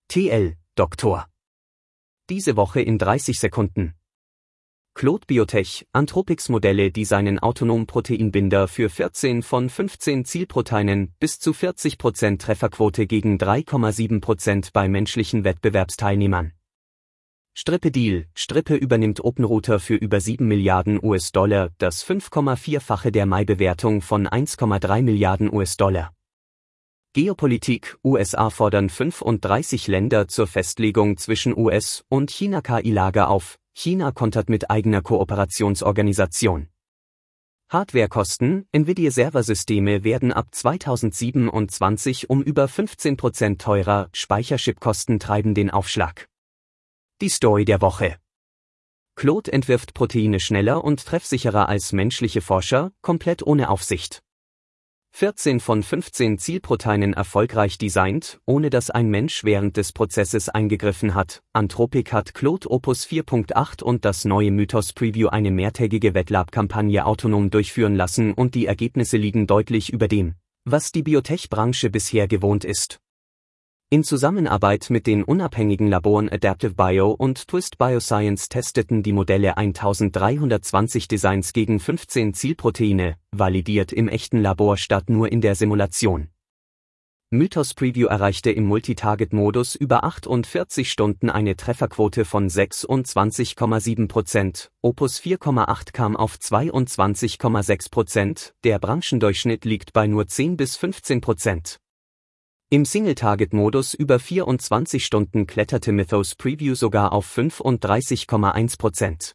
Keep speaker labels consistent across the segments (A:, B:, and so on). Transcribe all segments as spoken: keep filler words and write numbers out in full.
A: T L, Doktor. Diese Woche in dreißig Sekunden. Claude Biotech, Anthropics-Modelle designen autonom Proteinbinder für vierzehn von fünfzehn Zielproteinen, bis zu vierzig Prozent Trefferquote gegen drei Komma sieben Prozent bei menschlichen Wettbewerbsteilnehmern. Stripe Deal, Stripe übernimmt OpenRouter für über sieben Milliarden US-Dollar, das fünf Komma vier-fache der Mai-Bewertung von eins Komma drei Milliarden US-Dollar. Geopolitik: U S A fordern fünfunddreißig Länder zur Festlegung zwischen U S- und China-K I-Lager auf, China kontert mit eigener Kooperationsorganisation. Hardwarekosten: Nvidia-Serversysteme werden ab zweitausendsiebenundzwanzig um über fünfzehn Prozent teurer, Speicherchipkosten treiben den Aufschlag. Die Story der Woche. Claude entwirft Proteine schneller und treffsicherer als menschliche Forscher, komplett ohne Aufsicht. vierzehn von fünfzehn Zielproteinen erfolgreich designt, ohne dass ein Mensch während des Prozesses eingegriffen hat. Anthropic hat Claude Opus vier Punkt acht und das neue Mythos Preview eine mehrtägige Wettlab-Kampagne autonom durchführen lassen und die Ergebnisse liegen deutlich über dem, was die Biotech-Branche bisher gewohnt ist. In Zusammenarbeit mit den unabhängigen Laboren Adaptive Bio und Twist Bioscience testeten die Modelle eintausenddreihundertzwanzig Designs gegen fünfzehn Zielproteine, validiert im echten Labor statt nur in der Simulation. Mythos Preview erreichte im Multitarget-Modus über achtundvierzig Stunden eine Trefferquote von sechsundzwanzig Komma sieben Prozent, Opus vier Komma acht kam auf zweiundzwanzig Komma sechs Prozent, der Branchendurchschnitt liegt bei nur zehn bis fünfzehn Prozent. Im Single-Target-Modus über vierundzwanzig Stunden kletterte Mythos Preview sogar auf fünfunddreißig Komma eins Prozent.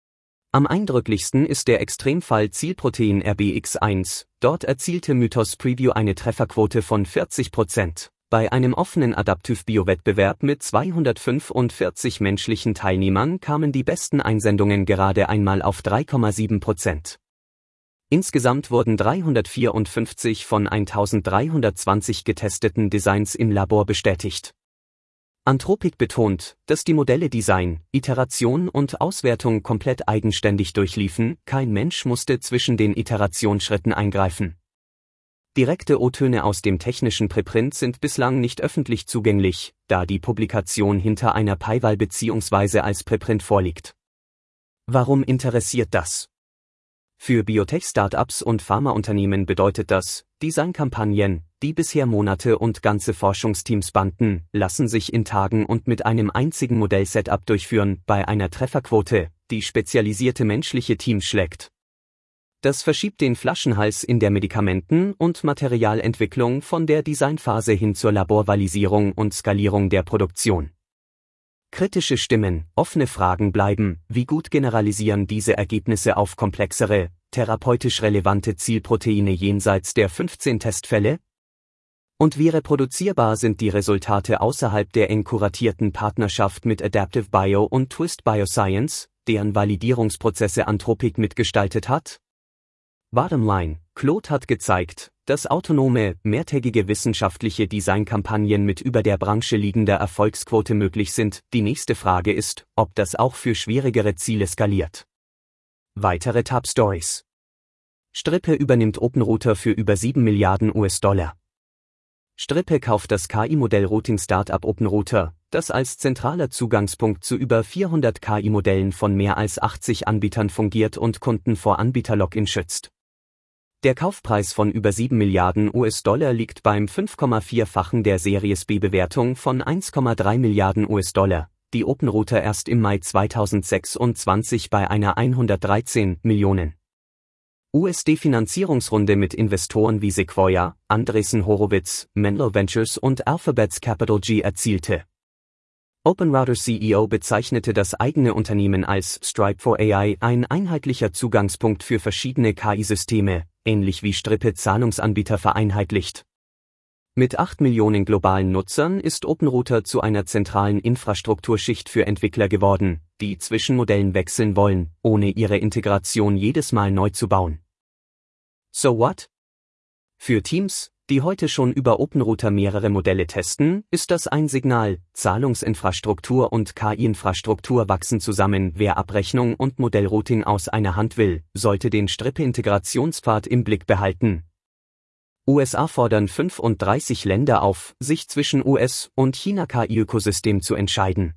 A: Am eindrücklichsten ist der Extremfall Zielprotein R B X eins, dort erzielte Mythos Preview eine Trefferquote von vierzig Prozent. Bei einem offenen Adaptive-Bio-Wettbewerb mit zweihundertfünfundvierzig menschlichen Teilnehmern kamen die besten Einsendungen gerade einmal auf drei Komma sieben Prozent. Insgesamt wurden dreihundertvierundfünfzig von eintausenddreihundertzwanzig getesteten Designs im Labor bestätigt. Anthropic betont, dass die Modelle Design, Iteration und Auswertung komplett eigenständig durchliefen, kein Mensch musste zwischen den Iterationsschritten eingreifen. Direkte O-Töne aus dem technischen Preprint sind bislang nicht öffentlich zugänglich, da die Publikation hinter einer Paywall bzw. als Preprint vorliegt. Warum interessiert das? Für Biotech-Startups und Pharmaunternehmen bedeutet das, Designkampagnen, die bisher Monate und ganze Forschungsteams banden, lassen sich in Tagen und mit einem einzigen Modell-Setup durchführen, bei einer Trefferquote, die spezialisierte menschliche Teams schlägt. Das verschiebt den Flaschenhals in der Medikamenten- und Materialentwicklung von der Designphase hin zur Laborvalisierung und Skalierung der Produktion. Kritische Stimmen, offene Fragen bleiben: Wie gut generalisieren diese Ergebnisse auf komplexere, therapeutisch relevante Zielproteine jenseits der fünfzehn Testfälle? Und wie reproduzierbar sind die Resultate außerhalb der eng kuratierten Partnerschaft mit Adaptive Bio und Twist Bioscience, deren Validierungsprozesse Anthropic mitgestaltet hat? Bottom line: Claude hat gezeigt, dass autonome, mehrtägige wissenschaftliche Designkampagnen mit über der Branche liegender Erfolgsquote möglich sind. Die nächste Frage ist, ob das auch für schwierigere Ziele skaliert. Weitere Top-Stories. Stripe übernimmt OpenRouter für über sieben Milliarden US-Dollar. Stripe kauft das K I-Modell Routing-Startup OpenRouter, das als zentraler Zugangspunkt zu über vierhundert K I-Modellen von mehr als achtzig Anbietern fungiert und Kunden vor Anbieter-Login schützt. Der Kaufpreis von über sieben Milliarden US-Dollar liegt beim fünf Komma vier-fachen der Series B-Bewertung von eins Komma drei Milliarden US-Dollar, die OpenRouter erst im Mai zweitausendsechsundzwanzig bei einer hundertdreizehn Millionen U S D-Finanzierungsrunde mit Investoren wie Sequoia, Andreessen Horowitz, Menlo Ventures und Alphabet's Capital G erzielte. OpenRouter C E O bezeichnete das eigene Unternehmen als Stripe for A I, ein einheitlicher Zugangspunkt für verschiedene K I-Systeme, ähnlich wie Stripe Zahlungsanbieter vereinheitlicht. Mit acht Millionen globalen Nutzern ist OpenRouter zu einer zentralen Infrastrukturschicht für Entwickler geworden, die zwischen Modellen wechseln wollen, ohne ihre Integration jedes Mal neu zu bauen. So what? Für Teams, die heute schon über OpenRouter mehrere Modelle testen, ist das ein Signal: Zahlungsinfrastruktur und K I-Infrastruktur wachsen zusammen. Wer Abrechnung und Modellrouting aus einer Hand will, sollte den Stripe-Integrationspfad im Blick behalten. U S A fordern fünfunddreißig Länder auf, sich zwischen U S- und China-K I-Ökosystem zu entscheiden.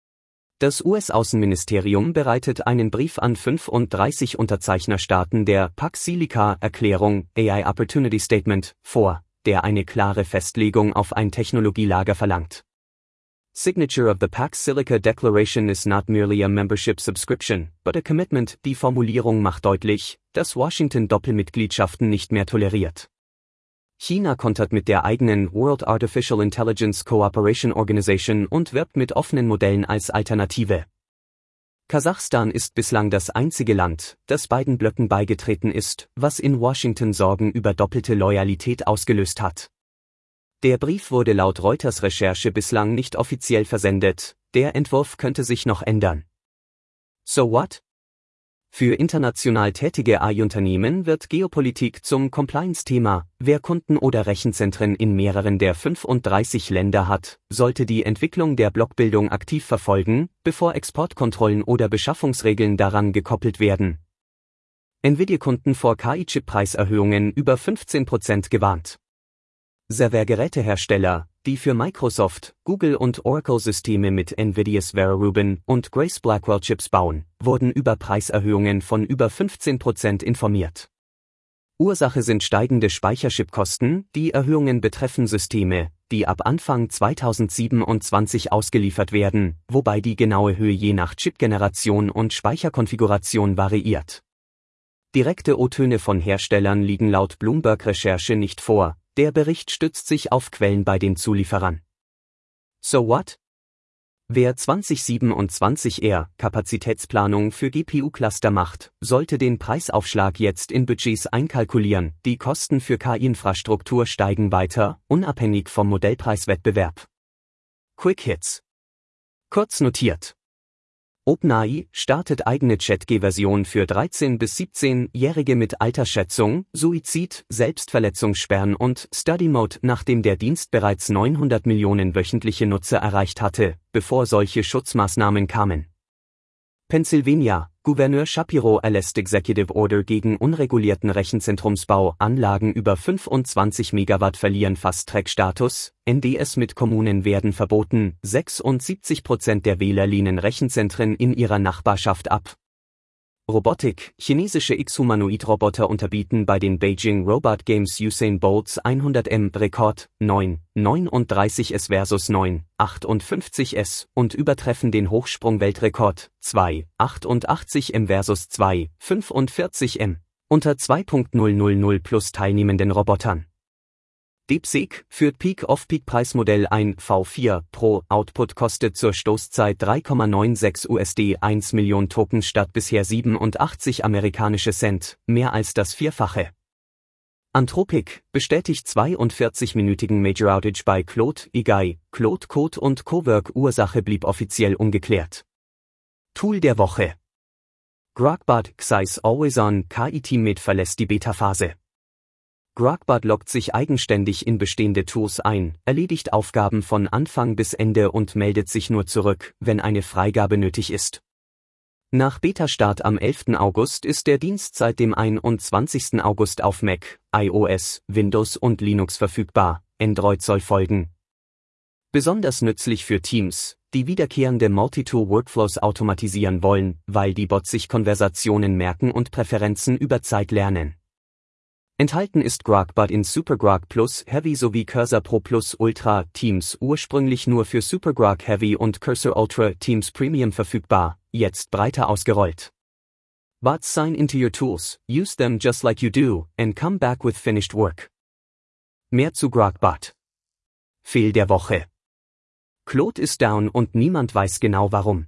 A: Das U S-Außenministerium bereitet einen Brief an fünfunddreißig Unterzeichnerstaaten der Pax-Silica-Erklärung A I Opportunity Statement vor, der eine klare Festlegung auf ein Technologielager verlangt. Signature of the Pax Silica Declaration is not merely a membership subscription, but a commitment. Die Formulierung macht deutlich, dass Washington Doppelmitgliedschaften nicht mehr toleriert. China kontert mit der eigenen World Artificial Intelligence Cooperation Organization und wirbt mit offenen Modellen als Alternative. Kasachstan ist bislang das einzige Land, das beiden Blöcken beigetreten ist, was in Washington Sorgen über doppelte Loyalität ausgelöst hat. Der Brief wurde laut Reuters Recherche bislang nicht offiziell versendet, der Entwurf könnte sich noch ändern. So what? Für international tätige A I-Unternehmen wird Geopolitik zum Compliance-Thema. Wer Kunden oder Rechenzentren in mehreren der fünfunddreißig Länder hat, sollte die Entwicklung der Blockbildung aktiv verfolgen, bevor Exportkontrollen oder Beschaffungsregeln daran gekoppelt werden. Nvidia-Kunden vor K I-Chip-Preiserhöhungen über fünfzehn Prozent gewarnt. Servergerätehersteller, die für Microsoft, Google und Oracle-Systeme mit Nvidias Vera Rubin und Grace Blackwell-Chips bauen, wurden über Preiserhöhungen von über fünfzehn Prozent informiert. Ursache sind steigende Speicherchipkosten. Die Erhöhungen betreffen Systeme, die ab Anfang zweitausendsiebenundzwanzig ausgeliefert werden, wobei die genaue Höhe je nach Chipgeneration und Speicherkonfiguration variiert. Direkte O-Töne von Herstellern liegen laut Bloomberg-Recherche nicht vor. Der Bericht stützt sich auf Quellen bei den Zulieferern. So what? Wer zwanzig siebenundzwanzig eher Kapazitätsplanung für G P U-Cluster macht, sollte den Preisaufschlag jetzt in Budgets einkalkulieren. Die Kosten für K I-Infrastruktur steigen weiter, unabhängig vom Modellpreiswettbewerb. Quick Hits. Kurz notiert. OpenAI startet eigene ChatG-Version für dreizehn- bis siebzehnjährige mit Altersschätzung, Suizid, Selbstverletzungssperren und Study Mode, nachdem der Dienst bereits neunhundert Millionen wöchentliche Nutzer erreicht hatte, bevor solche Schutzmaßnahmen kamen. Pennsylvania, Gouverneur Shapiro erlässt Executive Order gegen unregulierten Rechenzentrumsbau. Anlagen über fünfundzwanzig Megawatt verlieren Fast-Track-Status, N D S mit Kommunen werden verboten, sechsundsiebzig Prozent der Wähler lehnen Rechenzentren in ihrer Nachbarschaft ab. Robotik, chinesische X-Humanoid-Roboter unterbieten bei den Beijing Robot Games Usain Bolts hundert Meter Rekord, neun neununddreißig S versus neun achtundfünfzig S und übertreffen den Hochsprung-Weltrekord, zwei achtundachtzig Meter versus zwei fünfundvierzig Meter, unter zwei Komma null plus teilnehmenden Robotern. DeepSeek führt Peak-of-Peak-Preismodell ein. V vier Pro Output kostet zur Stoßzeit drei Komma sechsundneunzig U S D, eins Million Tokens statt bisher siebenundachtzig amerikanische Cent, mehr als das Vierfache. Anthropic bestätigt zweiundvierzig-minütigen Major Outage bei Claude A I, Claude Code und Cowork. Ursache blieb offiziell ungeklärt. Tool der Woche. Grogbot Xai's Always-On K I-Teammate verlässt die Beta-Phase. Grogbot loggt sich eigenständig in bestehende Tools ein, erledigt Aufgaben von Anfang bis Ende und meldet sich nur zurück, wenn eine Freigabe nötig ist. Nach Beta-Start am elften August ist der Dienst seit dem einundzwanzigsten August auf Mac, iOS, Windows und Linux verfügbar. Android soll folgen. Besonders nützlich für Teams, die wiederkehrende Multi-Tool-Workflows automatisieren wollen, weil die Bots sich Konversationen merken und Präferenzen über Zeit lernen. Enthalten ist Grogbot in SuperGrok Plus Heavy sowie Cursor Pro Plus Ultra Teams, ursprünglich nur für SuperGrok Heavy und Cursor Ultra Teams Premium verfügbar, jetzt breiter ausgerollt. Bots sign into your tools, use them just like you do, and come back with finished work. Mehr zu Grogbot. Fail der Woche. Claude ist down und niemand weiß genau warum.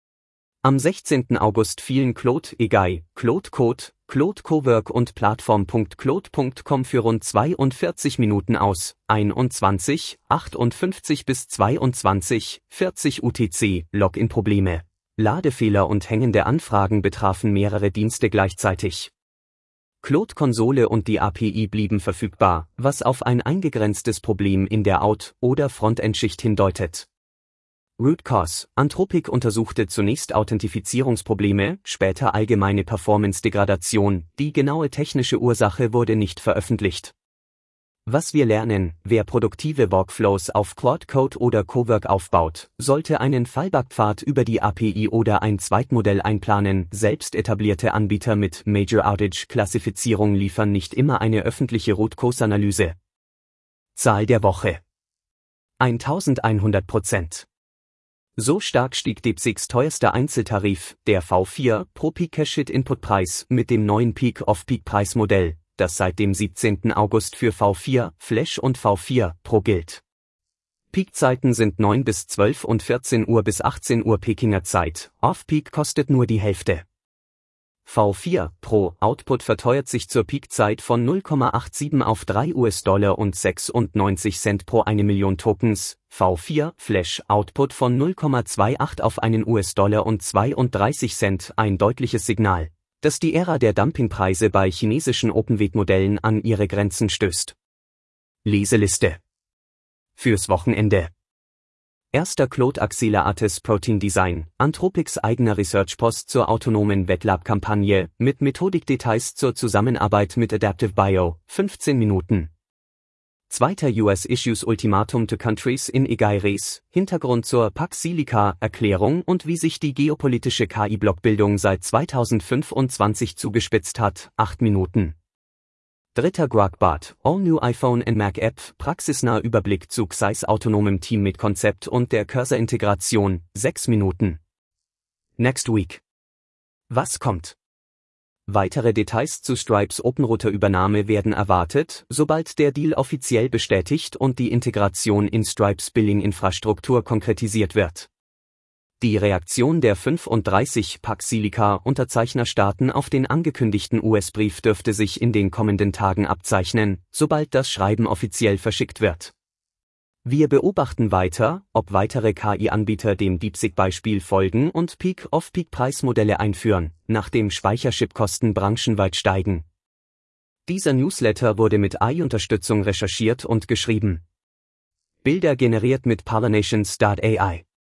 A: Am sechzehnten August fielen Claude A I, Claude Code, Claude Cowork und Plattform Punkt claude Punkt com für rund zweiundvierzig Minuten aus, einundzwanzig achtundfünfzig bis zweiundzwanzig vierzig U T C, Login-Probleme. Ladefehler und hängende Anfragen betrafen mehrere Dienste gleichzeitig. Claude-Konsole und die A P I blieben verfügbar, was auf ein eingegrenztes Problem in der Out- oder Frontend-Schicht hindeutet. Root Cause: Anthropic untersuchte zunächst Authentifizierungsprobleme, später allgemeine Performance-Degradation, die genaue technische Ursache wurde nicht veröffentlicht. Was wir lernen: Wer produktive Workflows auf Claude Code oder Cowork aufbaut, sollte einen Fallbackpfad über die A P I oder ein Zweitmodell einplanen. Selbst etablierte Anbieter mit Major Outage Klassifizierung liefern nicht immer eine öffentliche Root Cause Analyse. Zahl der Woche: eintausendeinhundert Prozent. So stark stieg DeepSeeks teuerster Einzeltarif, der V vier, pro Peak Cached Inputpreis mit dem neuen Peak-of-Peak-Preismodell, das seit dem siebzehnten August für V vier, Flash und V vier Pro gilt. Peakzeiten sind neun bis zwölf und vierzehn Uhr bis achtzehn Uhr Pekinger Zeit, Off-Peak kostet nur die Hälfte. V vier Pro Output verteuert sich zur Peakzeit von null Komma siebenundachtzig auf drei US-Dollar und sechsundneunzig Cent pro eine Million Tokens, V vier Flash Output von null Komma achtundzwanzig auf einen US-Dollar und zweiunddreißig Cent, ein deutliches Signal, dass die Ära der Dumpingpreise bei chinesischen Open-Weight-Modellen an ihre Grenzen stößt. Leseliste fürs Wochenende: Erster Claude Accelerates Protein Design, Anthropics eigener Research-Post zur autonomen Wettlab-Kampagne, mit Methodikdetails zur Zusammenarbeit mit Adaptive Bio, fünfzehn Minuten. Zweiter U S Issues Ultimatum to Countries in Egaires, Hintergrund zur Pax Silica-Erklärung und wie sich die geopolitische K I-Blockbildung seit zweitausendfünfundzwanzig zugespitzt hat, acht Minuten. Dritter Gragbot, All New iPhone and Mac App, praxisnaher Überblick zu X A I S autonomem Team mit Konzept und der Cursor-Integration, sechs Minuten. Next Week. Was kommt? Weitere Details zu Stripes OpenRouter-Übernahme werden erwartet, sobald der Deal offiziell bestätigt und die Integration in Stripes Billing-Infrastruktur konkretisiert wird. Die Reaktion der fünfunddreißig Pax Silica-Unterzeichnerstaaten auf den angekündigten U S-Brief dürfte sich in den kommenden Tagen abzeichnen, sobald das Schreiben offiziell verschickt wird. Wir beobachten weiter, ob weitere K I-Anbieter dem DeepSeek-Beispiel folgen und Peak-of-Peak-Preismodelle einführen, nachdem Speicherchipkosten branchenweit steigen. Dieser Newsletter wurde mit A I-Unterstützung recherchiert und geschrieben. Bilder generiert mit Pollination Start A I.